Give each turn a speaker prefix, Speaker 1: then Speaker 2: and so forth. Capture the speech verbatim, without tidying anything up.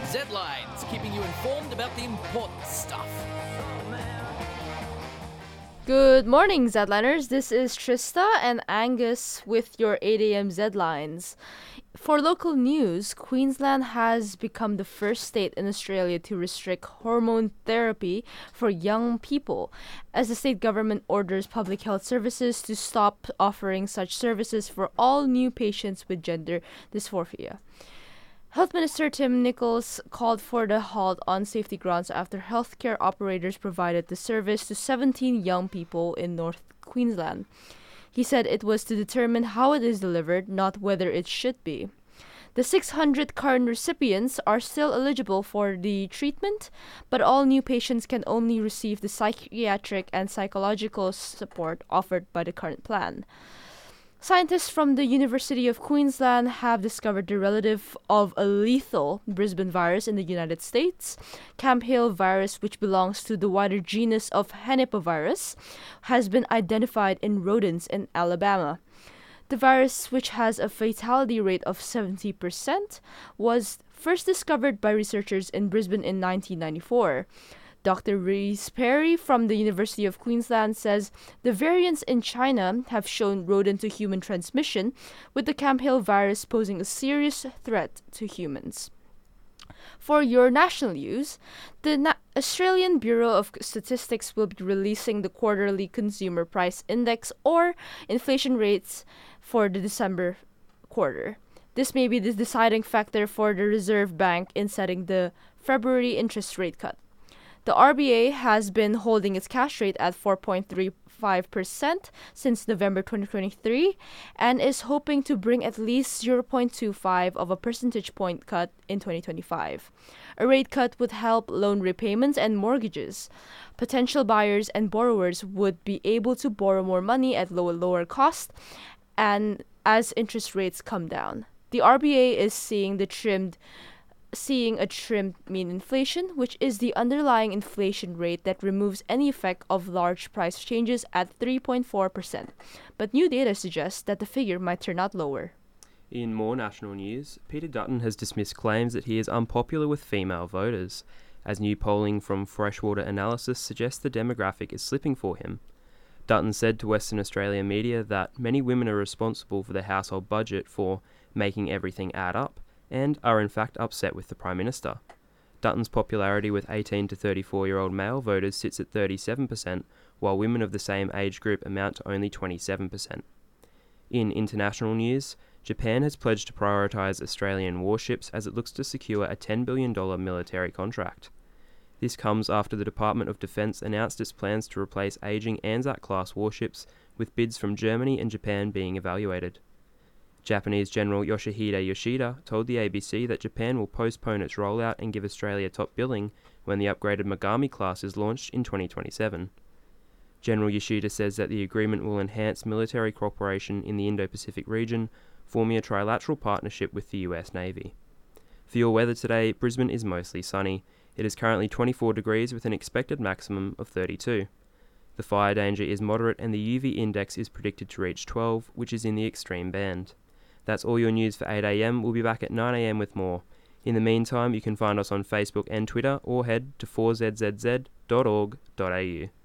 Speaker 1: Z-Lines, keeping you informed about the important stuff.
Speaker 2: Good morning, Zedliners. This is Trista and Angus with your eight a.m. Zedlines. For local news, Queensland has become the first state in Australia to restrict hormone therapy for young people, as the state government orders public health services to stop offering such services for all new patients with gender dysphoria. Health Minister Tim Nicholls called for the halt on safety grounds after healthcare operators provided the service to seventeen young people in North Queensland. He said it was to determine how it is delivered, not whether it should be. The six hundred current recipients are still eligible for the treatment, but all new patients can only receive the psychiatric and psychological support offered by the current plan. Scientists from the University of Queensland have discovered the relative of a lethal Brisbane virus in the United States. Camp Hill virus, which belongs to the wider genus of Henipavirus, has been identified in rodents in Alabama. The virus, which has a fatality rate of seventy percent, was first discovered by researchers in Brisbane in nineteen ninety-four. Doctor Reese Perry from the University of Queensland says the variants in China have shown rodent-to-human transmission, with the Camp Hill virus posing a serious threat to humans. For your national news, the Na- Australian Bureau of Statistics will be releasing the quarterly Consumer Price Index, or inflation rates, for the December quarter. This may be the deciding factor for the Reserve Bank in setting the February interest rate cut. The R B A has been holding its cash rate at four point three five percent since November twenty twenty-three and is hoping to bring at least zero point two five of a percentage point cut in twenty twenty-five. A rate cut would help loan repayments and mortgages. Potential buyers and borrowers would be able to borrow more money at lower lower cost and as interest rates come down. The R B A is seeing the trimmed seeing a trimmed mean inflation, which is the underlying inflation rate that removes any effect of large price changes, at three point four percent. But new data suggests that the figure might turn out lower.
Speaker 3: In more national news, Peter Dutton has dismissed claims that he is unpopular with female voters, as new polling from Freshwater Analysis suggests the demographic is slipping for him. Dutton said to Western Australia media that many women are responsible for the household budget for making everything add up, and are in fact upset with the Prime Minister. Dutton's popularity with eighteen to thirty-four-year-old male voters sits at thirty-seven percent, while women of the same age group amount to only twenty-seven percent. In international news, Japan has pledged to prioritise Australian warships as it looks to secure a ten billion dollars military contract. This comes after the Department of Defence announced its plans to replace ageing Anzac-class warships, with bids from Germany and Japan being evaluated. Japanese General Yoshihide Yoshida told the A B C that Japan will postpone its rollout and give Australia top billing when the upgraded Megami class is launched in twenty twenty-seven. General Yoshida says that the agreement will enhance military cooperation in the Indo-Pacific region, forming a trilateral partnership with the U S Navy. For your weather today, Brisbane is mostly sunny. It is currently twenty-four degrees with an expected maximum of thirty-two. The fire danger is moderate and the U V index is predicted to reach twelve, which is in the extreme band. That's all your news for eight a.m. We'll be back at nine a.m. with more. In the meantime, you can find us on Facebook and Twitter, or head to four z z z dot org dot a u.